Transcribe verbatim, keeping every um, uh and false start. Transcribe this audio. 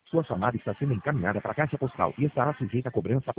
Sua chamada está sendo encaminhada para a caixa postal e estará sujeita a cobrança